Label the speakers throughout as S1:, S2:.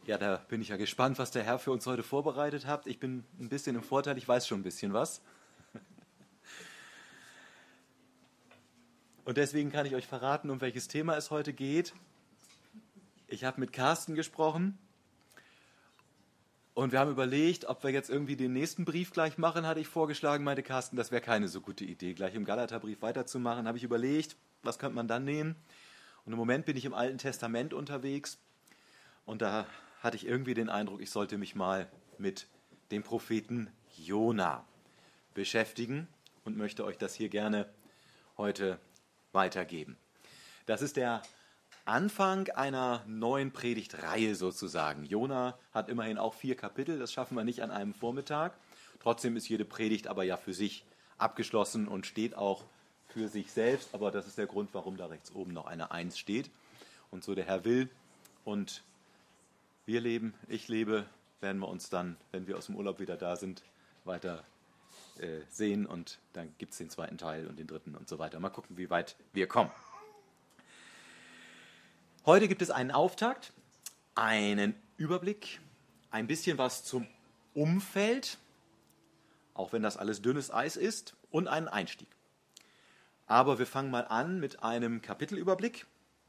S1: Ja, da bin ich ja gespannt, was der Herr für uns heute vorbereitet hat. Ich bin ein bisschen im Vorteil, ich weiß schon ein bisschen was. Und deswegen kann ich euch verraten, um welches Thema es heute geht. Ich habe mit Carsten gesprochen und wir haben überlegt, ob wir jetzt irgendwie den nächsten Brief gleich machen, hatte ich vorgeschlagen, meinte Carsten, das wäre keine so gute Idee, gleich im Galaterbrief weiterzumachen. Habe ich überlegt, was könnte man dann nehmen? Und im Moment bin ich im Alten Testament unterwegs und da hatte ich irgendwie den Eindruck, ich sollte mich mal mit dem Propheten Jona beschäftigen und möchte euch das hier gerne heute weitergeben. Das ist der Anfang einer neuen Predigtreihe sozusagen. Jona hat immerhin auch 4 Kapitel, das schaffen wir nicht an einem Vormittag. Trotzdem ist jede Predigt aber ja für sich abgeschlossen und steht auch für sich selbst, aber das ist der Grund, warum da rechts oben noch eine 1 steht. Und so der Herr will und wir leben, ich lebe, werden wir uns dann, wenn wir aus dem Urlaub wieder da sind, weiter sehen und dann gibt es den zweiten Teil und den dritten und so weiter. Mal gucken, wie weit wir kommen. Heute gibt es einen Auftakt, einen Überblick, ein bisschen was zum Umfeld, auch wenn das alles dünnes Eis ist, und einen Einstieg. Aber wir fangen mal an mit einem Kapitelüberblick.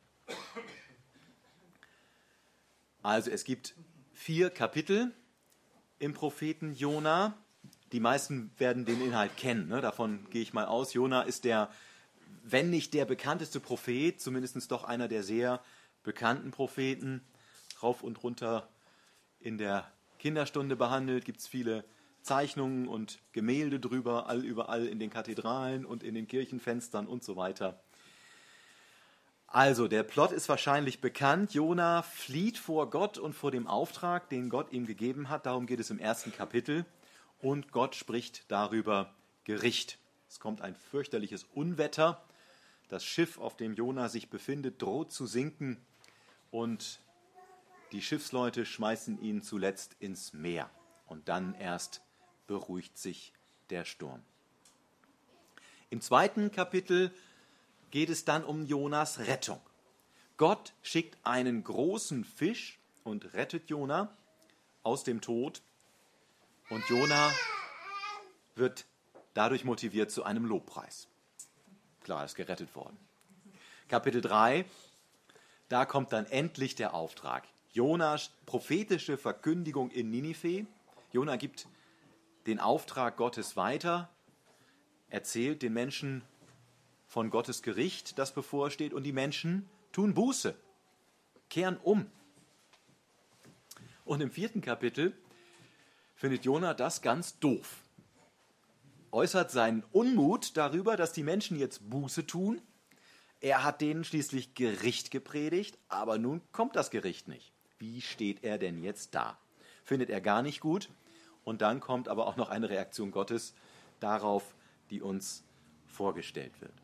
S1: Also es gibt 4 Kapitel im Propheten Jona. Die meisten werden den Inhalt kennen, ne? Davon gehe ich mal aus. Jona ist der, wenn nicht der bekannteste Prophet, zumindest doch einer der sehr bekannten Propheten. Rauf und runter in der Kinderstunde behandelt, gibt es viele Zeichnungen und Gemälde drüber, überall in den Kathedralen und in den Kirchenfenstern und so weiter. Also, der Plot ist wahrscheinlich bekannt. Jona flieht vor Gott und vor dem Auftrag, den Gott ihm gegeben hat. Darum geht es im 1. Kapitel. Und Gott spricht darüber Gericht. Es kommt ein fürchterliches Unwetter. Das Schiff, auf dem Jona sich befindet, droht zu sinken. Und die Schiffsleute schmeißen ihn zuletzt ins Meer. Und dann erst beruhigt sich der Sturm. Im 2. Kapitel geht es dann um Jonas Rettung. Gott schickt einen großen Fisch und rettet Jona aus dem Tod. Und Jona wird dadurch motiviert zu einem Lobpreis. Klar, er ist gerettet worden. Kapitel 3, da kommt dann endlich der Auftrag. Jonas prophetische Verkündigung in Ninive. Jona gibt den Auftrag Gottes weiter, erzählt den Menschen von Gottes Gericht, das bevorsteht, und die Menschen tun Buße, kehren um. Und im 4. Kapitel findet Jona das ganz doof. Äußert seinen Unmut darüber, dass die Menschen jetzt Buße tun. Er hat denen schließlich Gericht gepredigt, aber nun kommt das Gericht nicht. Wie steht er denn jetzt da? Findet er gar nicht gut. Und dann kommt aber auch noch eine Reaktion Gottes darauf, die uns vorgestellt wird.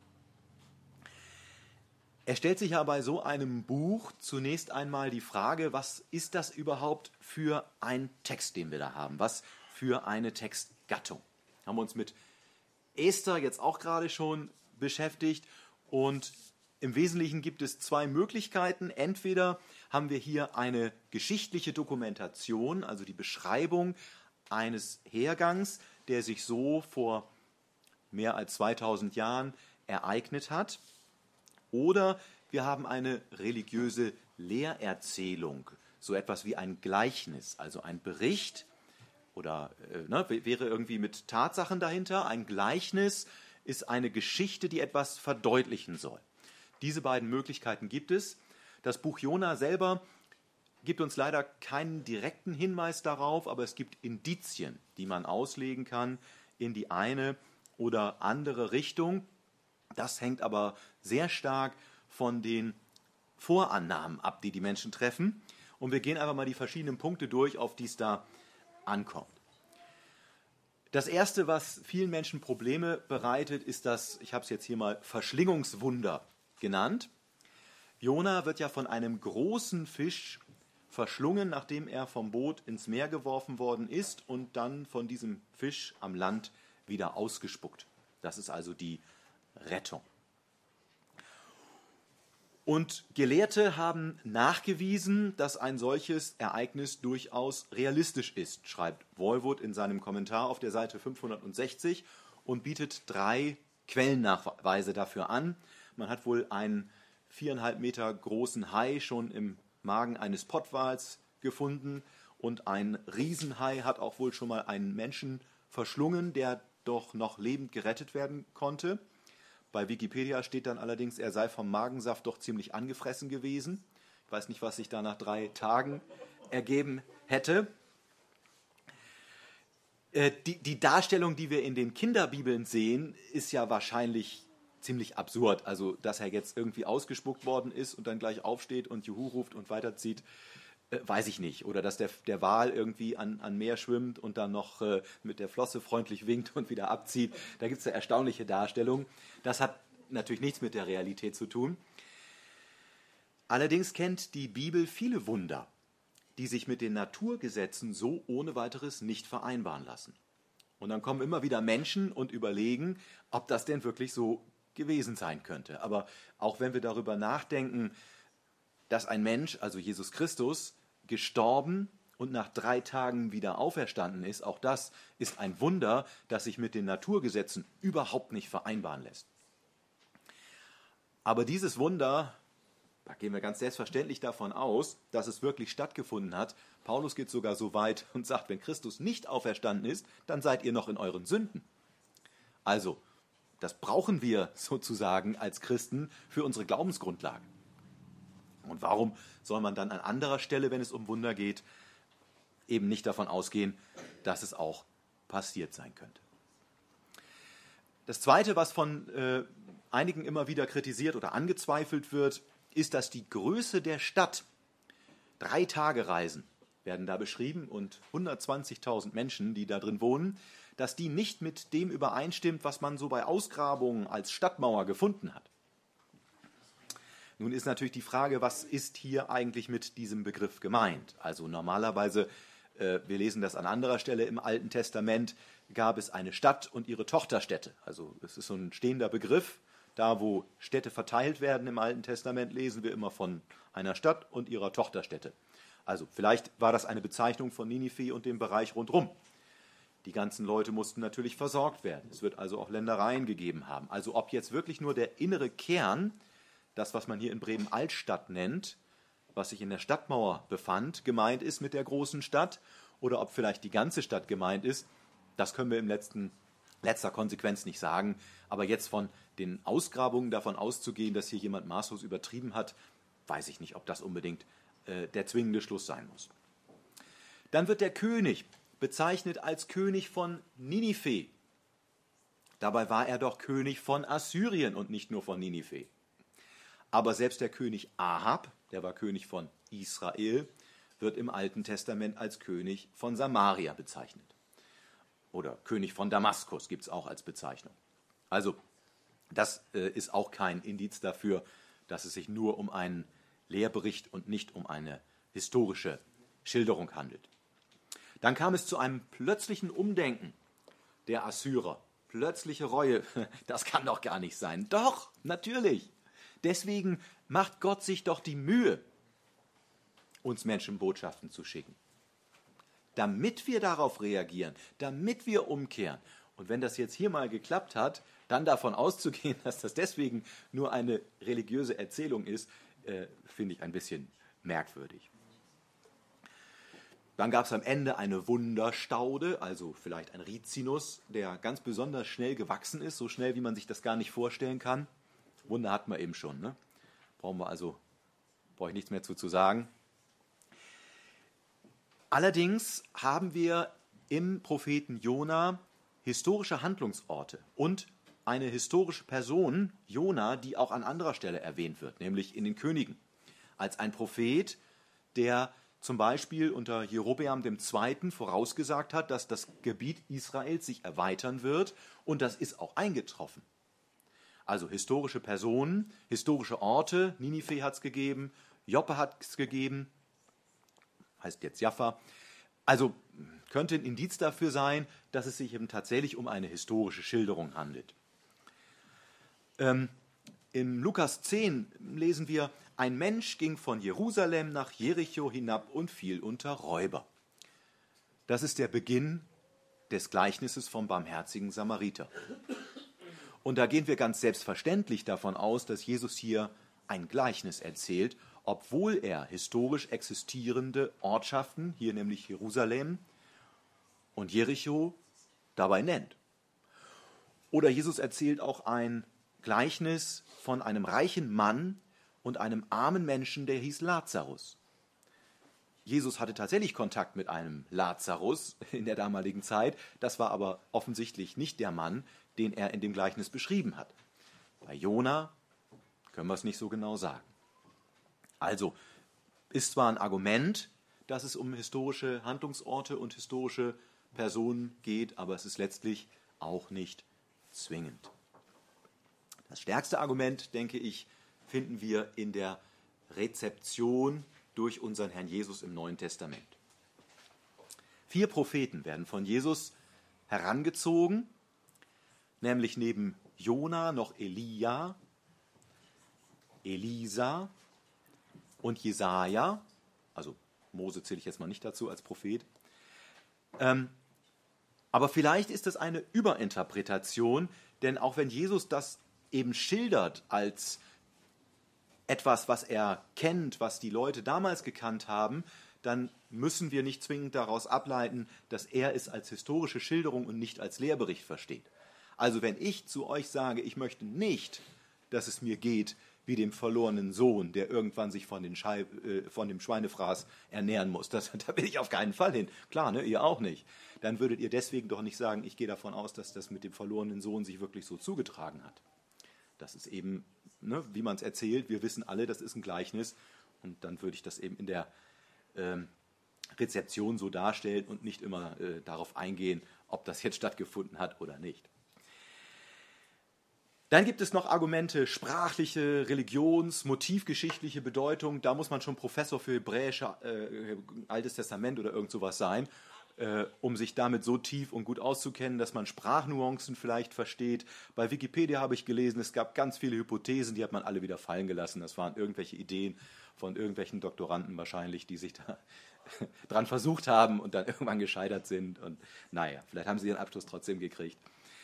S1: Er stellt sich ja bei so einem Buch zunächst einmal die Frage, was ist das überhaupt für ein Text, den wir da haben? Was für eine Textgattung? Haben wir uns mit Esther jetzt auch gerade schon beschäftigt und im Wesentlichen gibt es 2 Möglichkeiten. Entweder haben wir hier eine geschichtliche Dokumentation, also die Beschreibung eines Hergangs, der sich so vor mehr als 2000 Jahren ereignet hat. Oder wir haben eine religiöse Lehrerzählung, so etwas wie ein Gleichnis, also ein Bericht oder wäre irgendwie mit Tatsachen dahinter. Ein Gleichnis ist eine Geschichte, die etwas verdeutlichen soll. Diese beiden Möglichkeiten gibt es. Das Buch Jona selber gibt uns leider keinen direkten Hinweis darauf, aber es gibt Indizien, die man auslegen kann in die eine oder andere Richtung. Das hängt aber sehr stark von den Vorannahmen ab, die die Menschen treffen. Und wir gehen einfach mal die verschiedenen Punkte durch, auf die es da ankommt. Das Erste, was vielen Menschen Probleme bereitet, ist das, ich habe es jetzt hier mal Verschlingungswunder genannt. Jona wird ja von einem großen Fisch verschlungen, nachdem er vom Boot ins Meer geworfen worden ist und dann von diesem Fisch am Land wieder ausgespuckt. Das ist also die Rettung. Und Gelehrte haben nachgewiesen, dass ein solches Ereignis durchaus realistisch ist, schreibt Walwood in seinem Kommentar auf der Seite 560 und bietet 3 Quellennachweise dafür an. Man hat wohl einen 4,5 Meter großen Hai schon im Magen eines Pottwals gefunden und ein Riesenhai hat auch wohl schon mal einen Menschen verschlungen, der doch noch lebend gerettet werden konnte. Bei Wikipedia steht dann allerdings, er sei vom Magensaft doch ziemlich angefressen gewesen. Ich weiß nicht, was sich da nach 3 Tagen ergeben hätte. Die Darstellung, die wir in den Kinderbibeln sehen, ist ja wahrscheinlich ziemlich absurd. Also, dass er jetzt irgendwie ausgespuckt worden ist und dann gleich aufsteht und Juhu ruft und weiterzieht, weiß ich nicht. Oder dass der Wal irgendwie an Meer schwimmt und dann noch mit der Flosse freundlich winkt und wieder abzieht. Da gibt es ja erstaunliche Darstellungen. Das hat natürlich nichts mit der Realität zu tun. Allerdings kennt die Bibel viele Wunder, die sich mit den Naturgesetzen so ohne weiteres nicht vereinbaren lassen. Und dann kommen immer wieder Menschen und überlegen, ob das denn wirklich so gewesen sein könnte. Aber auch wenn wir darüber nachdenken, dass ein Mensch, also Jesus Christus, gestorben und nach 3 Tagen wieder auferstanden ist, auch das ist ein Wunder, das sich mit den Naturgesetzen überhaupt nicht vereinbaren lässt. Aber dieses Wunder, da gehen wir ganz selbstverständlich davon aus, dass es wirklich stattgefunden hat. Paulus geht sogar so weit und sagt, wenn Christus nicht auferstanden ist, dann seid ihr noch in euren Sünden. Also, das brauchen wir sozusagen als Christen für unsere Glaubensgrundlagen. Und warum soll man dann an anderer Stelle, wenn es um Wunder geht, eben nicht davon ausgehen, dass es auch passiert sein könnte? Das Zweite, was von einigen immer wieder kritisiert oder angezweifelt wird, ist, dass die Größe der Stadt, 3 Tagereisen werden da beschrieben und 120.000 Menschen, die da drin wohnen, dass die nicht mit dem übereinstimmt, was man so bei Ausgrabungen als Stadtmauer gefunden hat. Nun ist natürlich die Frage, was ist hier eigentlich mit diesem Begriff gemeint? Also normalerweise, wir lesen das an anderer Stelle im Alten Testament, gab es eine Stadt und ihre Tochterstädte. Also es ist so ein stehender Begriff. Da, wo Städte verteilt werden im Alten Testament, lesen wir immer von einer Stadt und ihrer Tochterstädte. Also vielleicht war das eine Bezeichnung von Ninive und dem Bereich rundherum. Die ganzen Leute mussten natürlich versorgt werden. Es wird also auch Ländereien gegeben haben. Also ob jetzt wirklich nur der innere Kern, das, was man hier in Bremen Altstadt nennt, was sich in der Stadtmauer befand, gemeint ist mit der großen Stadt, oder ob vielleicht die ganze Stadt gemeint ist, das können wir in letzter Konsequenz nicht sagen. Aber jetzt von den Ausgrabungen davon auszugehen, dass hier jemand maßlos übertrieben hat, weiß ich nicht, ob das unbedingt der zwingende Schluss sein muss. Dann wird der König bezeichnet als König von Ninive. Dabei war er doch König von Assyrien und nicht nur von Ninive. Aber selbst der König Ahab, der war König von Israel, wird im Alten Testament als König von Samaria bezeichnet. Oder König von Damaskus gibt es auch als Bezeichnung. Also das ist auch kein Indiz dafür, dass es sich nur um einen Lehrbericht und nicht um eine historische Schilderung handelt. Dann kam es zu einem plötzlichen Umdenken der Assyrer. Plötzliche Reue, das kann doch gar nicht sein. Doch, natürlich. Deswegen macht Gott sich doch die Mühe, uns Menschen Botschaften zu schicken. Damit wir darauf reagieren, damit wir umkehren. Und wenn das jetzt hier mal geklappt hat, dann davon auszugehen, dass das deswegen nur eine religiöse Erzählung ist, finde ich ein bisschen merkwürdig. Dann gab es am Ende eine Wunderstaude, also vielleicht ein Rizinus, der ganz besonders schnell gewachsen ist, so schnell, wie man sich das gar nicht vorstellen kann. Wunder hatten wir eben schon, ne? Brauche ich nichts mehr zu sagen. Allerdings haben wir im Propheten Jona historische Handlungsorte und eine historische Person, Jona, die auch an anderer Stelle erwähnt wird, nämlich in den Königen, als ein Prophet, der zum Beispiel unter Jerobeam II. Vorausgesagt hat, dass das Gebiet Israels sich erweitern wird, und das ist auch eingetroffen. Also historische Personen, historische Orte, Ninive hat es gegeben, Joppe hat es gegeben, heißt jetzt Jaffa. Also könnte ein Indiz dafür sein, dass es sich eben tatsächlich um eine historische Schilderung handelt. Im Lukas 10 lesen wir, ein Mensch ging von Jerusalem nach Jericho hinab und fiel unter Räuber. Das ist der Beginn des Gleichnisses vom barmherzigen Samariter. Und da gehen wir ganz selbstverständlich davon aus, dass Jesus hier ein Gleichnis erzählt, obwohl er historisch existierende Ortschaften, hier nämlich Jerusalem und Jericho, dabei nennt. Oder Jesus erzählt auch ein Gleichnis von einem reichen Mann und einem armen Menschen, der hieß Lazarus. Jesus hatte tatsächlich Kontakt mit einem Lazarus in der damaligen Zeit. Das war aber offensichtlich nicht der Mann, den er in dem Gleichnis beschrieben hat. Bei Jona können wir es nicht so genau sagen. Also ist zwar ein Argument, dass es um historische Handlungsorte und historische Personen geht, aber es ist letztlich auch nicht zwingend. Das stärkste Argument, denke ich, finden wir in der Rezeption durch unseren Herrn Jesus im Neuen Testament. 4 Propheten werden von Jesus herangezogen, nämlich neben Jona noch Elia, Elisa und Jesaja, also Mose zähle ich jetzt mal nicht dazu als Prophet. Aber vielleicht ist es eine Überinterpretation, denn auch wenn Jesus das eben schildert als etwas, was er kennt, was die Leute damals gekannt haben, dann müssen wir nicht zwingend daraus ableiten, dass er es als historische Schilderung und nicht als Lehrbericht versteht. Also wenn ich zu euch sage, ich möchte nicht, dass es mir geht wie dem verlorenen Sohn, der irgendwann sich von dem Schweinefraß ernähren muss, da will ich auf keinen Fall hin. Klar, ne, ihr auch nicht. Dann würdet ihr deswegen doch nicht sagen, ich gehe davon aus, dass das mit dem verlorenen Sohn sich wirklich so zugetragen hat. Das ist eben, ne, wie man es erzählt, wir wissen alle, das ist ein Gleichnis und dann würde ich das eben in der Rezeption so darstellen und nicht immer darauf eingehen, ob das jetzt stattgefunden hat oder nicht. Dann gibt es noch Argumente, sprachliche, religions-, motivgeschichtliche Bedeutung. Da muss man schon Professor für hebräische Altes Testament oder irgend sowas sein, um sich damit so tief und gut auszukennen, dass man Sprachnuancen vielleicht versteht. Bei Wikipedia habe ich gelesen, es gab ganz viele Hypothesen, die hat man alle wieder fallen gelassen. Das waren irgendwelche Ideen von irgendwelchen Doktoranden wahrscheinlich, die sich da dran versucht haben und dann irgendwann gescheitert sind. Und naja, vielleicht haben sie ihren Abschluss trotzdem gekriegt.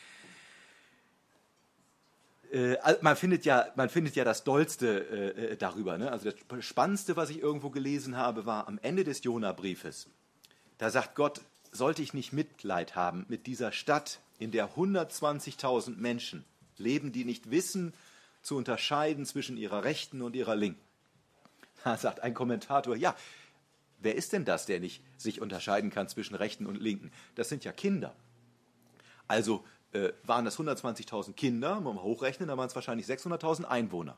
S1: Man findet ja das Dollste darüber. Ne? Also das Spannendste, was ich irgendwo gelesen habe, war am Ende des Jona-Briefes. Da sagt Gott, sollte ich nicht Mitleid haben mit dieser Stadt, in der 120.000 Menschen leben, die nicht wissen, zu unterscheiden zwischen ihrer Rechten und ihrer Linken. Da sagt ein Kommentator, ja, wer ist denn das, der nicht sich unterscheiden kann zwischen Rechten und Linken? Das sind ja Kinder. Also waren das 120.000 Kinder, wenn wir mal hochrechnen, dann waren es wahrscheinlich 600.000 Einwohner.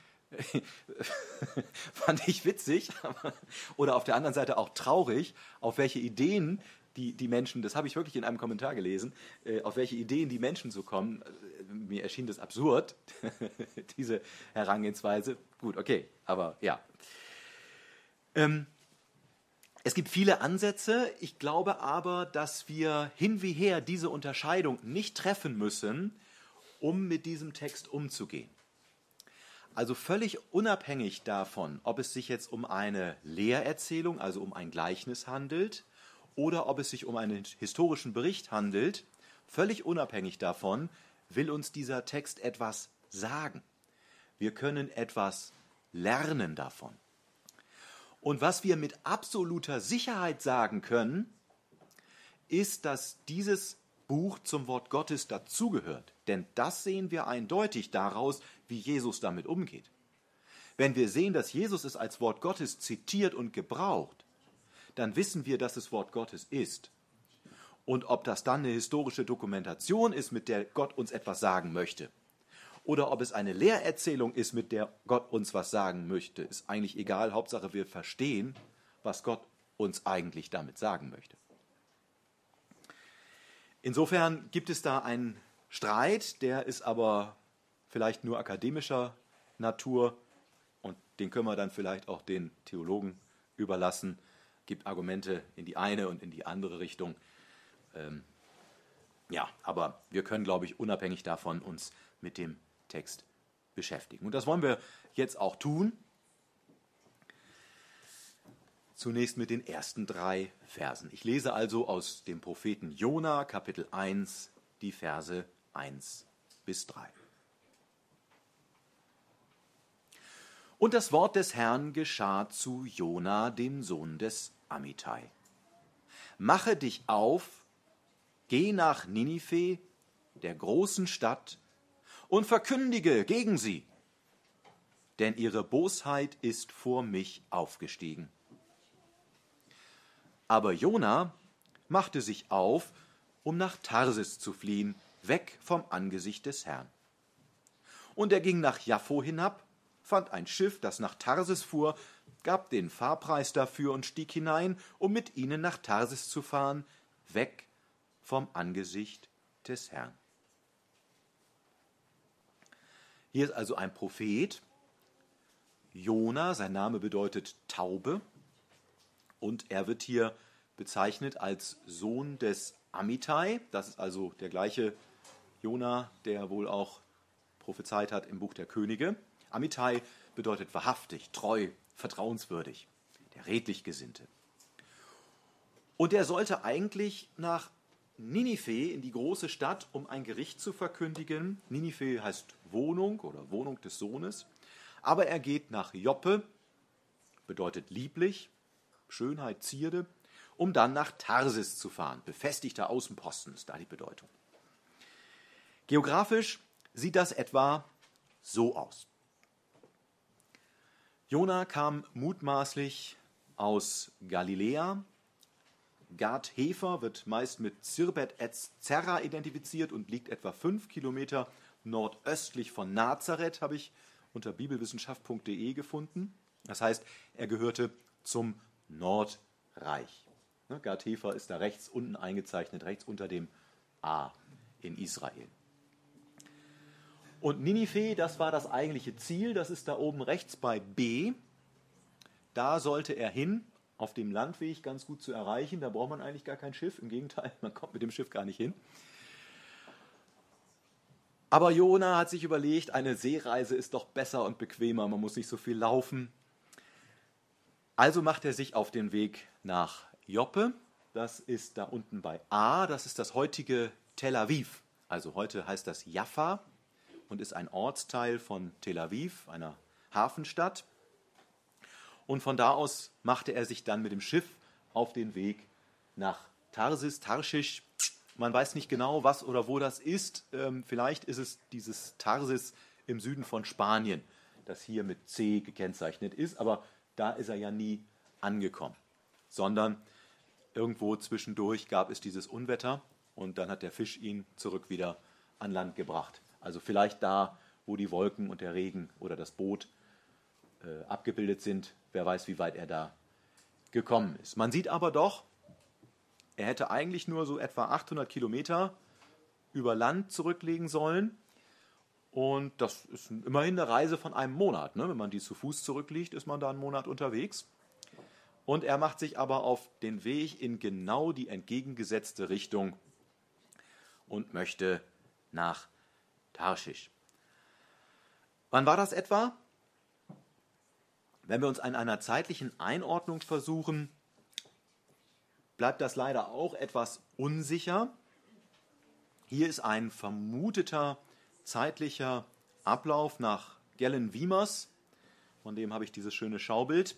S1: Fand ich witzig, oder auf der anderen Seite auch traurig, auf welche Ideen die Menschen, das habe ich wirklich in einem Kommentar gelesen, auf welche Ideen die Menschen so kommen. Mir erschien das absurd, diese Herangehensweise. Gut, okay, aber ja. Es gibt viele Ansätze. Ich glaube aber, dass wir hin wie her diese Unterscheidung nicht treffen müssen, um mit diesem Text umzugehen. Also völlig unabhängig davon, ob es sich jetzt um eine Lehrerzählung, also um ein Gleichnis handelt, oder ob es sich um einen historischen Bericht handelt, völlig unabhängig davon will uns dieser Text etwas sagen. Wir können etwas lernen davon. Und was wir mit absoluter Sicherheit sagen können, ist, dass dieses Buch zum Wort Gottes dazugehört. Denn das sehen wir eindeutig daraus, wie Jesus damit umgeht. Wenn wir sehen, dass Jesus es als Wort Gottes zitiert und gebraucht, dann wissen wir, dass es Wort Gottes ist. Und ob das dann eine historische Dokumentation ist, mit der Gott uns etwas sagen möchte, oder ob es eine Lehrerzählung ist, mit der Gott uns was sagen möchte, ist eigentlich egal. Hauptsache, wir verstehen, was Gott uns eigentlich damit sagen möchte. Insofern gibt es da einen Streit, der ist aber vielleicht nur akademischer Natur und den können wir dann vielleicht auch den Theologen überlassen. Es gibt Argumente in die eine und in die andere Richtung. Ja, aber wir können, glaube ich, unabhängig davon uns mit dem Text beschäftigen. Und das wollen wir jetzt auch tun. Zunächst mit den ersten 3 Versen. Ich lese also aus dem Propheten Jona, Kapitel 1, die Verse 1 bis 3. Und das Wort des Herrn geschah zu Jona, dem Sohn des Amittai. Mache dich auf, geh nach Ninive, der großen Stadt, und verkündige gegen sie, denn ihre Bosheit ist vor mich aufgestiegen. Aber Jona machte sich auf, um nach Tarsis zu fliehen, weg vom Angesicht des Herrn. Und er ging nach Jaffo hinab, fand ein Schiff, das nach Tarsis fuhr, gab den Fahrpreis dafür und stieg hinein, um mit ihnen nach Tarsis zu fahren, weg vom Angesicht des Herrn. Hier ist also ein Prophet, Jona, sein Name bedeutet Taube, und er wird hier bezeichnet als Sohn des Amittai. Das ist also der gleiche Jona, der wohl auch prophezeit hat im Buch der Könige. Amittai bedeutet wahrhaftig, treu, vertrauenswürdig, der redlich Gesinnte. Und er sollte eigentlich nach Ninive, in die große Stadt, um ein Gericht zu verkündigen. Ninive heißt Wohnung oder Wohnung des Sohnes. Aber er geht nach Joppe, bedeutet lieblich, Schönheit, Zierde, um dann nach Tarsis zu fahren. Befestigter Außenposten ist da die Bedeutung. Geografisch sieht das etwa so aus. Jona kam mutmaßlich aus Galiläa. Gad Hefer wird meist mit Zirbet Zerra identifiziert und liegt etwa 5 Kilometer nordöstlich von Nazareth, habe ich unter bibelwissenschaft.de gefunden. Das heißt, er gehörte zum Nordreich. Gad Hefer ist da rechts unten eingezeichnet, rechts unter dem A in Israel. Und Ninive, das war das eigentliche Ziel, das ist da oben rechts bei B. Da sollte er hin, auf dem Landweg ganz gut zu erreichen. Da braucht man eigentlich gar kein Schiff, im Gegenteil, man kommt mit dem Schiff gar nicht hin. Aber Jona hat sich überlegt, eine Seereise ist doch besser und bequemer, man muss nicht so viel laufen. Also macht er sich auf den Weg nach Joppe. Das ist da unten bei A, das ist das heutige Tel Aviv. Also heute heißt das Jaffa und ist ein Ortsteil von Tel Aviv, einer Hafenstadt. Und von da aus machte er sich dann mit dem Schiff auf den Weg nach Tarsis, Tarschisch. Man weiß nicht genau, was oder wo das ist. Vielleicht ist es dieses Tarsis im Süden von Spanien, das hier mit C gekennzeichnet ist. Aber da ist er ja nie angekommen, sondern irgendwo zwischendurch gab es dieses Unwetter und dann hat der Fisch ihn zurück wieder an Land gebracht. Also vielleicht da, wo die Wolken und der Regen oder das Boot abgebildet sind. Wer weiß, wie weit er da gekommen ist. Man sieht aber doch, er hätte eigentlich nur so etwa 800 Kilometer über Land zurücklegen sollen. Und das ist immerhin eine Reise von einem Monat. Ne? Wenn man die zu Fuß zurücklegt, ist man da einen Monat unterwegs. Und er macht sich aber auf den Weg in genau die entgegengesetzte Richtung und möchte nach Tarschisch. Wann war das etwa? Wenn wir uns an einer zeitlichen Einordnung versuchen, bleibt das leider auch etwas unsicher. Hier ist ein vermuteter zeitlicher Ablauf nach Gellen-Wiemers, von dem habe ich dieses schöne Schaubild.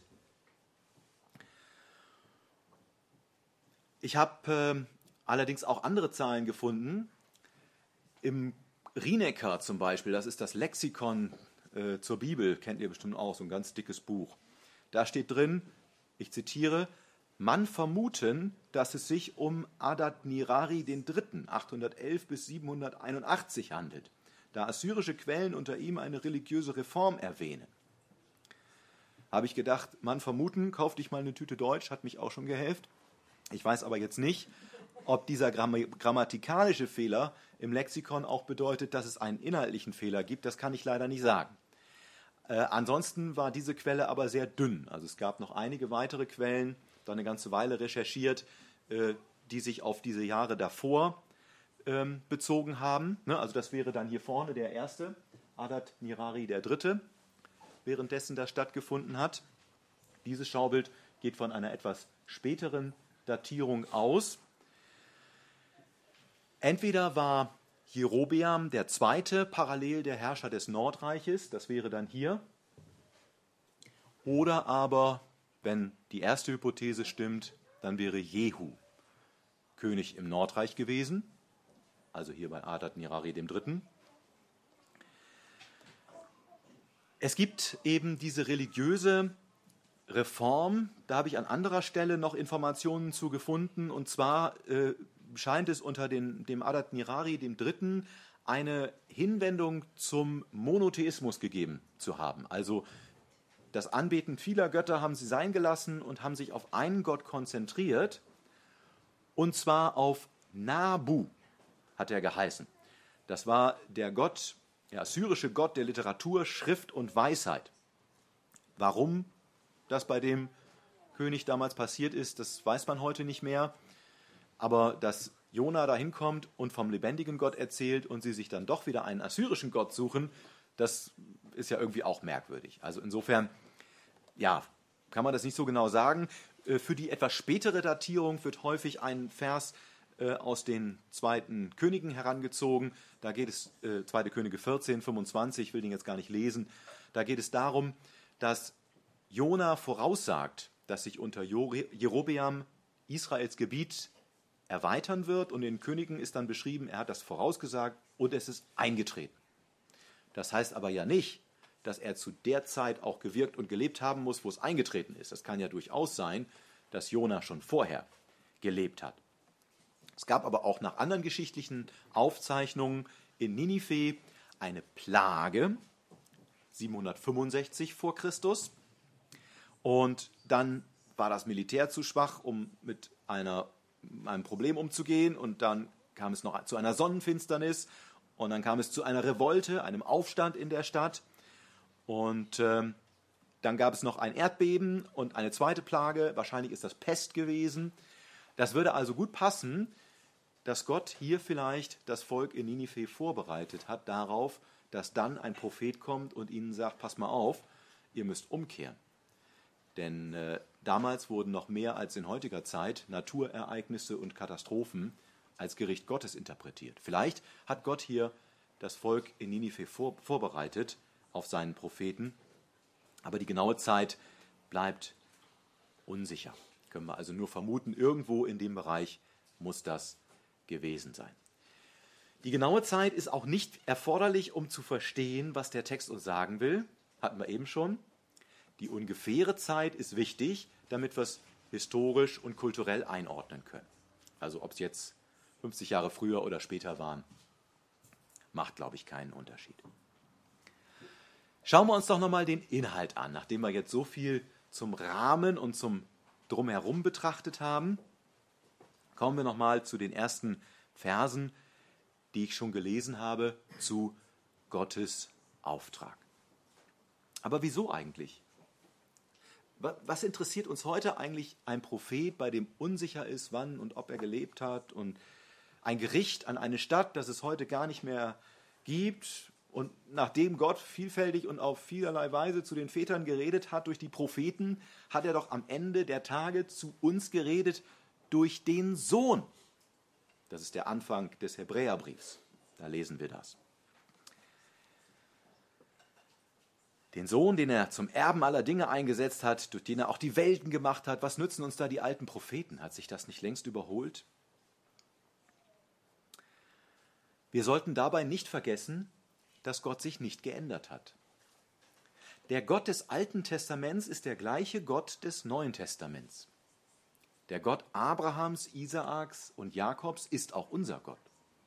S1: Ich habe allerdings auch andere Zahlen gefunden. Im Rinecker zum Beispiel, das ist das Lexikon zur Bibel, kennt ihr bestimmt auch, so ein ganz dickes Buch. Da steht drin, ich zitiere, man vermuten, dass es sich um Adad-Nirari III. 811 bis 781 handelt, da assyrische Quellen unter ihm eine religiöse Reform erwähnen. Habe ich gedacht, man vermuten, kauf dich mal eine Tüte Deutsch, hat mich auch schon gehelft. Ich weiß aber jetzt nicht, ob dieser grammatikalische Fehler im Lexikon auch bedeutet, dass es einen inhaltlichen Fehler gibt. Das kann ich leider nicht sagen. Ansonsten war diese Quelle aber sehr dünn. Also es gab noch einige weitere Quellen, da eine ganze Weile recherchiert, die sich auf diese Jahre davor bezogen haben. Ne? Also das wäre dann hier vorne der erste Adad-Nirari III., währenddessen das stattgefunden hat. Dieses Schaubild geht von einer etwas späteren Datierung aus. Entweder war Jerobeam II. Parallel der Herrscher des Nordreiches, das wäre dann hier, oder aber, wenn die erste Hypothese stimmt, dann wäre Jehu König im Nordreich gewesen, also hier bei Adad-Nirari III. Es gibt eben diese religiöse Reform, da habe ich an anderer Stelle noch Informationen zu gefunden, und zwar scheint es unter dem Adad-Nirari III. Eine Hinwendung zum Monotheismus gegeben zu haben. Also das Anbeten vieler Götter haben sie sein gelassen und haben sich auf einen Gott konzentriert, und zwar auf Nabu, hat er geheißen. Das war der Gott, der assyrische Gott der Literatur, Schrift und Weisheit. Warum das bei dem König damals passiert ist, das weiß man heute nicht mehr. Aber dass Jona dahin kommt und vom lebendigen Gott erzählt und sie sich dann doch wieder einen assyrischen Gott suchen, das ist ja irgendwie auch merkwürdig. Also insofern, ja, kann man das nicht so genau sagen. Für die etwas spätere Datierung wird häufig ein Vers aus den zweiten Königen herangezogen. Da geht es, 2. Könige 14, 25, ich will den jetzt gar nicht lesen. Da geht es darum, dass Jona voraussagt, dass sich unter Jerobeam Israels Gebiet erweitern wird, und in den Königen ist dann beschrieben, er hat das vorausgesagt und es ist eingetreten. Das heißt aber ja nicht, dass er zu der Zeit auch gewirkt und gelebt haben muss, wo es eingetreten ist. Das kann ja durchaus sein, dass Jona schon vorher gelebt hat. Es gab aber auch nach anderen geschichtlichen Aufzeichnungen in Ninive eine Plage, 765 vor Christus. Und dann war das Militär zu schwach, um mit einem Problem umzugehen. Und dann kam es noch zu einer Sonnenfinsternis. Und dann kam es zu einer Revolte, einem Aufstand in der Stadt. Und dann gab es noch ein Erdbeben und eine zweite Plage. Wahrscheinlich ist das Pest gewesen. Das würde also gut passen, dass Gott hier vielleicht das Volk in Ninive vorbereitet hat darauf, dass dann ein Prophet kommt und ihnen sagt, pass mal auf, ihr müsst umkehren. Denn damals wurden noch mehr als in heutiger Zeit Naturereignisse und Katastrophen als Gericht Gottes interpretiert. Vielleicht hat Gott hier das Volk in Ninive vorbereitet auf seinen Propheten, aber die genaue Zeit bleibt unsicher. Können wir also nur vermuten, irgendwo in dem Bereich muss das gewesen sein. Die genaue Zeit ist auch nicht erforderlich, um zu verstehen, was der Text uns sagen will. Hatten wir eben schon. Die ungefähre Zeit ist wichtig, damit wir es historisch und kulturell einordnen können. Also ob es jetzt 50 Jahre früher oder später waren, macht, glaube ich, keinen Unterschied. Schauen wir uns doch nochmal den Inhalt an, nachdem wir jetzt so viel zum Rahmen und zum Drumherum betrachtet haben. Kommen wir nochmal zu den ersten Versen, die ich schon gelesen habe, zu Gottes Auftrag. Aber wieso eigentlich? Was interessiert uns heute eigentlich ein Prophet, bei dem unsicher ist, wann und ob er gelebt hat, und ein Gericht an eine Stadt, das es heute gar nicht mehr gibt, und nachdem Gott vielfältig und auf vielerlei Weise zu den Vätern geredet hat durch die Propheten, hat er doch am Ende der Tage zu uns geredet durch den Sohn. Das ist der Anfang des Hebräerbriefs. Da lesen wir das. Den Sohn, den er zum Erben aller Dinge eingesetzt hat, durch den er auch die Welten gemacht hat. Was nützen uns da die alten Propheten? Hat sich das nicht längst überholt? Wir sollten dabei nicht vergessen, dass Gott sich nicht geändert hat. Der Gott des Alten Testaments ist der gleiche Gott des Neuen Testaments. Der Gott Abrahams, Isaaks und Jakobs ist auch unser Gott.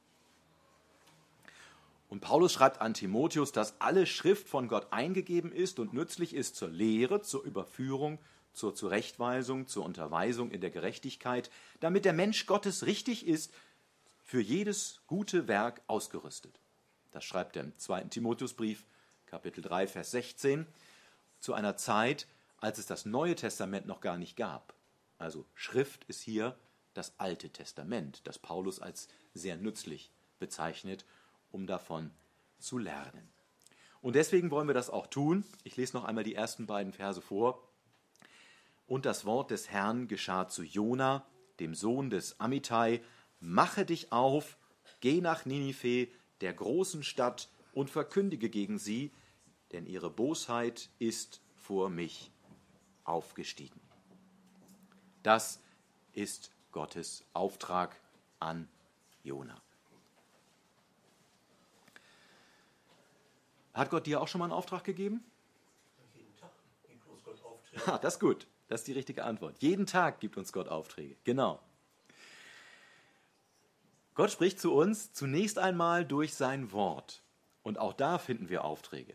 S1: Und Paulus schreibt an Timotheus, dass alle Schrift von Gott eingegeben ist und nützlich ist zur Lehre, zur Überführung, zur Zurechtweisung, zur Unterweisung in der Gerechtigkeit, damit der Mensch Gottes richtig ist, für jedes gute Werk ausgerüstet. Das schreibt er im 2. Timotheusbrief, Kapitel 3, Vers 16, zu einer Zeit, als es das Neue Testament noch gar nicht gab. Also Schrift ist hier das Alte Testament, das Paulus als sehr nützlich bezeichnet, um davon zu lernen. Und deswegen wollen wir das auch tun. Ich lese noch einmal die ersten beiden Verse vor. Und das Wort des Herrn geschah zu Jona, dem Sohn des Amittai: Mache dich auf, geh nach Ninive, der großen Stadt, und verkündige gegen sie, denn ihre Bosheit ist vor mich aufgestiegen. Das ist Gottes Auftrag an Jona. Hat Gott dir auch schon mal einen Auftrag gegeben?
S2: Jeden Tag gibt uns Gott Aufträge.
S1: Das ist gut. Das ist die richtige Antwort. Jeden Tag gibt uns Gott Aufträge. Genau. Gott spricht zu uns zunächst einmal durch sein Wort. Und auch da finden wir Aufträge.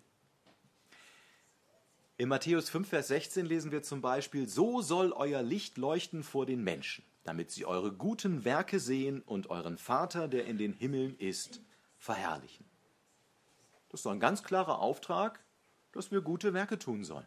S1: In Matthäus 5, Vers 16 lesen wir zum Beispiel: So soll euer Licht leuchten vor den Menschen, damit sie eure guten Werke sehen und euren Vater, der in den Himmeln ist, verherrlichen. Das ist ein ganz klarer Auftrag, dass wir gute Werke tun sollen.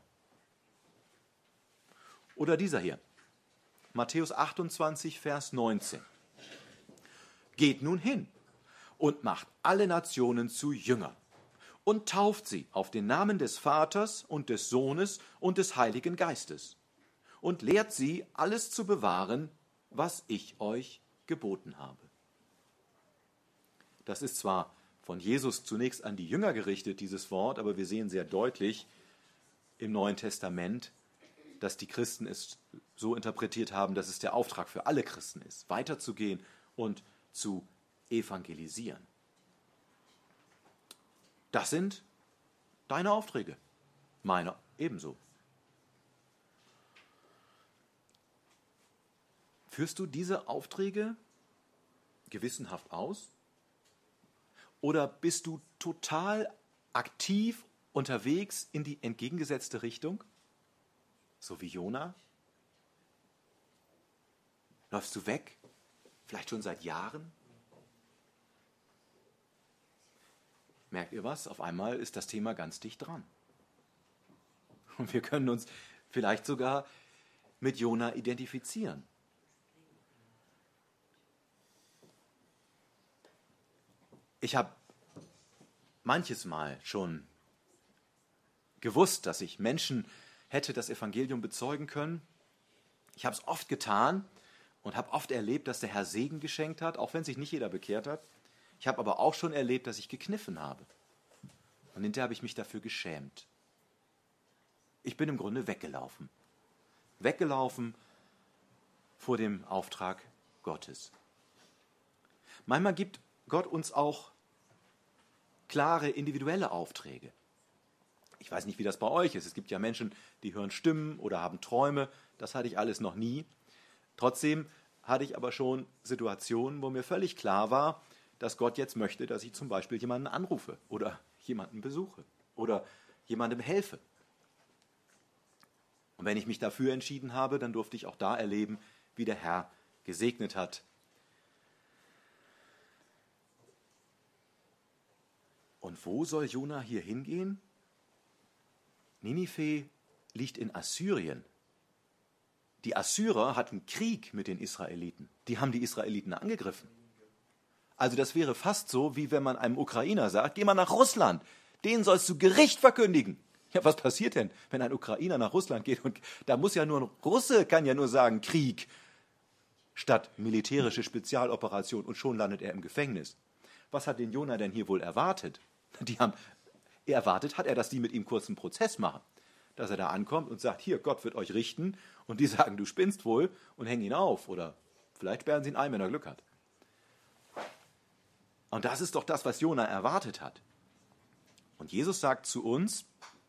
S1: Oder dieser hier, Matthäus 28, Vers 19. Geht nun hin und macht alle Nationen zu Jüngern und tauft sie auf den Namen des Vaters und des Sohnes und des Heiligen Geistes und lehrt sie, alles zu bewahren, was ich euch geboten habe. Das ist zwar von Jesus zunächst an die Jünger gerichtet, dieses Wort, aber wir sehen sehr deutlich im Neuen Testament, dass die Christen es so interpretiert haben, dass es der Auftrag für alle Christen ist, weiterzugehen und zu evangelisieren. Das sind deine Aufträge, meine ebenso. Führst du diese Aufträge gewissenhaft aus? Oder bist du total aktiv unterwegs in die entgegengesetzte Richtung? So wie Jona? Läufst du weg? Vielleicht schon seit Jahren? Merkt ihr was? Auf einmal ist das Thema ganz dicht dran. Und wir können uns vielleicht sogar mit Jona identifizieren. Ich habe manches Mal schon gewusst, dass ich Menschen hätte das Evangelium bezeugen können. Ich habe es oft getan und habe oft erlebt, dass der Herr Segen geschenkt hat, auch wenn sich nicht jeder bekehrt hat. Ich habe aber auch schon erlebt, dass ich gekniffen habe. Und hinterher habe ich mich dafür geschämt. Ich bin im Grunde weggelaufen. Weggelaufen vor dem Auftrag Gottes. Manchmal gibt Gott uns auch klare individuelle Aufträge. Ich weiß nicht, wie das bei euch ist. Es gibt ja Menschen, die hören Stimmen oder haben Träume. Das hatte ich alles noch nie. Trotzdem hatte ich aber schon Situationen, wo mir völlig klar war, dass Gott jetzt möchte, dass ich zum Beispiel jemanden anrufe oder jemanden besuche oder jemandem helfe. Und wenn ich mich dafür entschieden habe, dann durfte ich auch da erleben, wie der Herr gesegnet hat. Und wo soll Jona hier hingehen? Ninive liegt in Assyrien. Die Assyrer hatten Krieg mit den Israeliten. Die haben die Israeliten angegriffen. Also das wäre fast so, wie wenn man einem Ukrainer sagt: Geh mal nach Russland, denen sollst du Gericht verkündigen. Ja, was passiert denn, wenn ein Ukrainer nach Russland geht? Und da muss ja nur ein Russe, kann ja nur sagen Krieg statt militärische Spezialoperation, und schon landet er im Gefängnis. Was hat den Jona denn hier wohl erwartet? Erwartet hat er, dass die mit ihm kurz einen Prozess machen. Dass er da ankommt und sagt: Hier, Gott wird euch richten. Und die sagen: Du spinnst wohl, und hängen ihn auf. Oder vielleicht sperren sie ihn ein, wenn er Glück hat. Und das ist doch das, was Jona erwartet hat. Und Jesus sagt zu uns: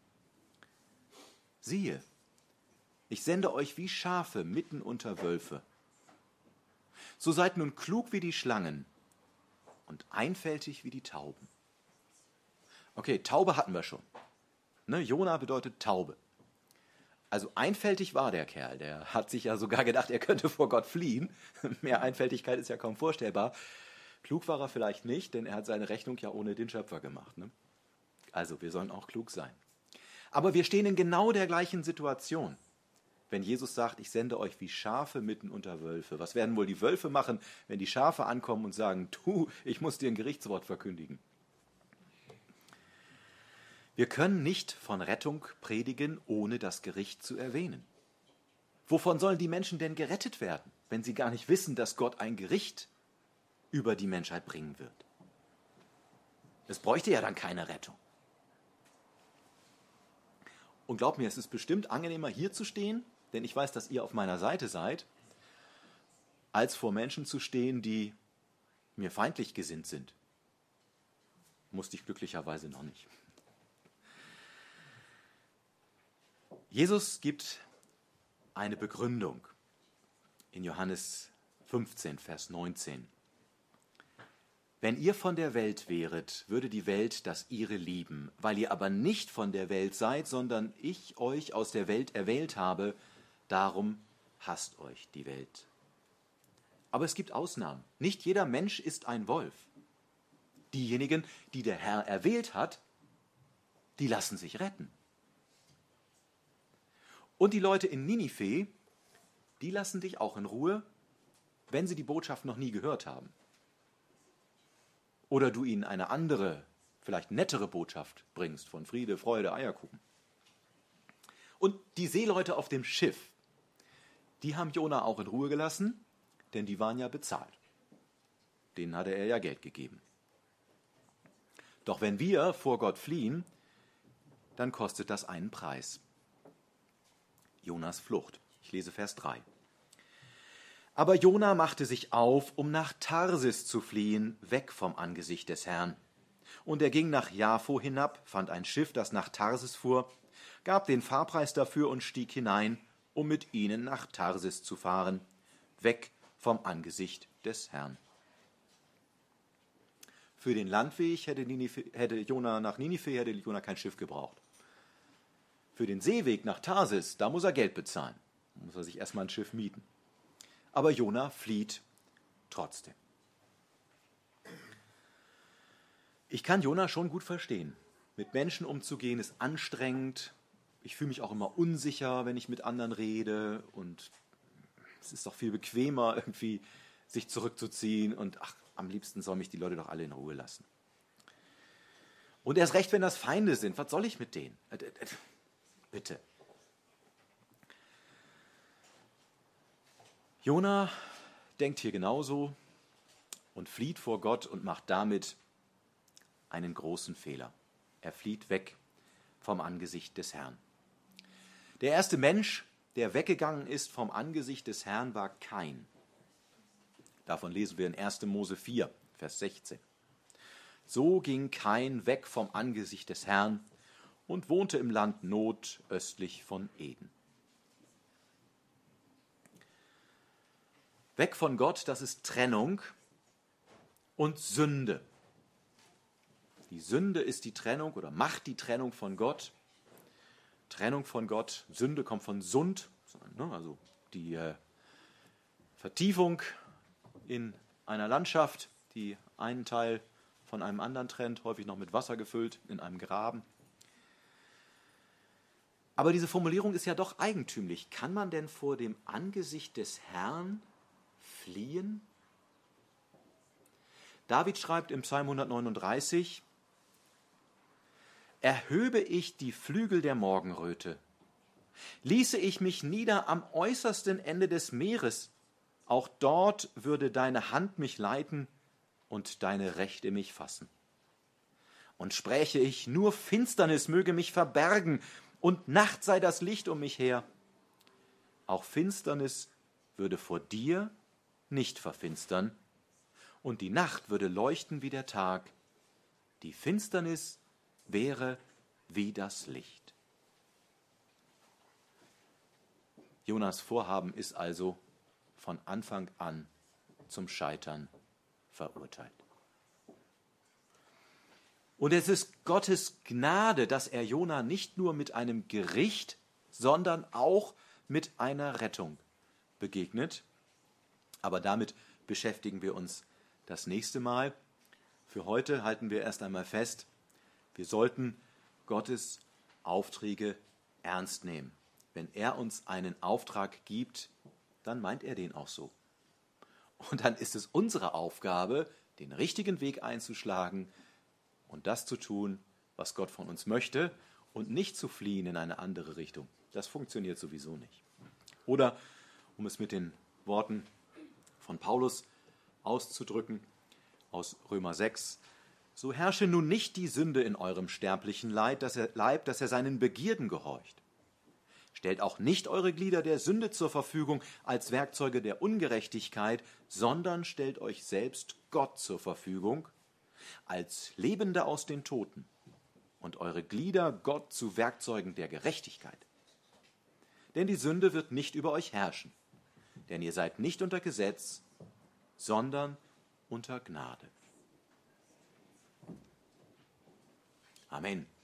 S1: Siehe, ich sende euch wie Schafe mitten unter Wölfe. So seid nun klug wie die Schlangen und einfältig wie die Tauben. Okay, Taube hatten wir schon. Ne, Jona bedeutet Taube. Also einfältig war der Kerl. Der hat sich ja sogar gedacht, er könnte vor Gott fliehen. Mehr Einfältigkeit ist ja kaum vorstellbar. Klug war er vielleicht nicht, denn er hat seine Rechnung ja ohne den Schöpfer gemacht. Ne? Also wir sollen auch klug sein. Aber wir stehen in genau der gleichen Situation. Wenn Jesus sagt: Ich sende euch wie Schafe mitten unter Wölfe. Was werden wohl die Wölfe machen, wenn die Schafe ankommen und sagen: Du, ich muss dir ein Gerichtswort verkündigen? Wir können nicht von Rettung predigen, ohne das Gericht zu erwähnen. Wovon sollen die Menschen denn gerettet werden, wenn sie gar nicht wissen, dass Gott ein Gericht über die Menschheit bringen wird? Es bräuchte ja dann keine Rettung. Und glaubt mir, es ist bestimmt angenehmer, hier zu stehen, denn ich weiß, dass ihr auf meiner Seite seid, als vor Menschen zu stehen, die mir feindlich gesinnt sind. Musste ich glücklicherweise noch nicht. Jesus gibt eine Begründung in Johannes 15, Vers 19. Wenn ihr von der Welt wäret, würde die Welt das ihre lieben. Weil ihr aber nicht von der Welt seid, sondern ich euch aus der Welt erwählt habe, darum hasst euch die Welt. Aber es gibt Ausnahmen. Nicht jeder Mensch ist ein Wolf. Diejenigen, die der Herr erwählt hat, die lassen sich retten. Und die Leute in Ninive, die lassen dich auch in Ruhe, wenn sie die Botschaft noch nie gehört haben. Oder du ihnen eine andere, vielleicht nettere Botschaft bringst von Friede, Freude, Eierkuchen. Und die Seeleute auf dem Schiff, die haben Jona auch in Ruhe gelassen, denn die waren ja bezahlt. Denen hatte er ja Geld gegeben. Doch wenn wir vor Gott fliehen, dann kostet das einen Preis. Jonas Flucht. Ich lese Vers 3. Aber Jona machte sich auf, um nach Tarsis zu fliehen, weg vom Angesicht des Herrn. Und er ging nach Jaffo hinab, fand ein Schiff, das nach Tarsis fuhr, gab den Fahrpreis dafür und stieg hinein, um mit ihnen nach Tarsis zu fahren, weg vom Angesicht des Herrn. Für den Landweg hätte Jona kein Schiff gebraucht. Für den Seeweg nach Tarsis, da muss er Geld bezahlen. Da muss er sich erstmal ein Schiff mieten. Aber Jona flieht trotzdem. Ich kann Jona schon gut verstehen. Mit Menschen umzugehen ist anstrengend. Ich fühle mich auch immer unsicher, wenn ich mit anderen rede. Und es ist doch viel bequemer, irgendwie sich zurückzuziehen. Und am liebsten soll mich die Leute doch alle in Ruhe lassen. Und erst recht, wenn das Feinde sind. Was soll ich mit denen? Bitte. Jona denkt hier genauso und flieht vor Gott und macht damit einen großen Fehler. Er flieht weg vom Angesicht des Herrn. Der erste Mensch, der weggegangen ist vom Angesicht des Herrn, war Kain. Davon lesen wir in 1. Mose 4, Vers 16. So ging Kain weg vom Angesicht des Herrn und wohnte im Land Not östlich von Eden. Weg von Gott, das ist Trennung und Sünde. Die Sünde ist die Trennung oder macht die Trennung von Gott. Trennung von Gott, Sünde kommt von Sund, also die Vertiefung in einer Landschaft, die einen Teil von einem anderen trennt, häufig noch mit Wasser gefüllt, in einem Graben. Aber diese Formulierung ist ja doch eigentümlich. Kann man denn vor dem Angesicht des Herrn fliehen? David schreibt im Psalm 139, erhöbe ich die Flügel der Morgenröte, ließe ich mich nieder am äußersten Ende des Meeres, auch dort würde deine Hand mich leiten und deine Rechte mich fassen. Und spräche ich, nur Finsternis möge mich verbergen, und Nacht sei das Licht um mich her. Auch Finsternis würde vor dir nicht verfinstern, und die Nacht würde leuchten wie der Tag. Die Finsternis wäre wie das Licht. Jonas Vorhaben ist also von Anfang an zum Scheitern verurteilt. Und es ist Gottes Gnade, dass er Jona nicht nur mit einem Gericht, sondern auch mit einer Rettung begegnet. Aber damit beschäftigen wir uns das nächste Mal. Für heute halten wir erst einmal fest, wir sollten Gottes Aufträge ernst nehmen. Wenn er uns einen Auftrag gibt, dann meint er den auch so. Und dann ist es unsere Aufgabe, den richtigen Weg einzuschlagen und das zu tun, was Gott von uns möchte und nicht zu fliehen in eine andere Richtung. Das funktioniert sowieso nicht. Oder, um es mit den Worten von Paulus auszudrücken, aus Römer 6, so herrsche nun nicht die Sünde in eurem sterblichen Leib, dass er seinen Begierden gehorcht. Stellt auch nicht eure Glieder der Sünde zur Verfügung als Werkzeuge der Ungerechtigkeit, sondern stellt euch selbst Gott zur Verfügung als Lebende aus den Toten und eure Glieder Gott zu Werkzeugen der Gerechtigkeit. Denn die Sünde wird nicht über euch herrschen, denn ihr seid nicht unter Gesetz, sondern unter Gnade. Amen.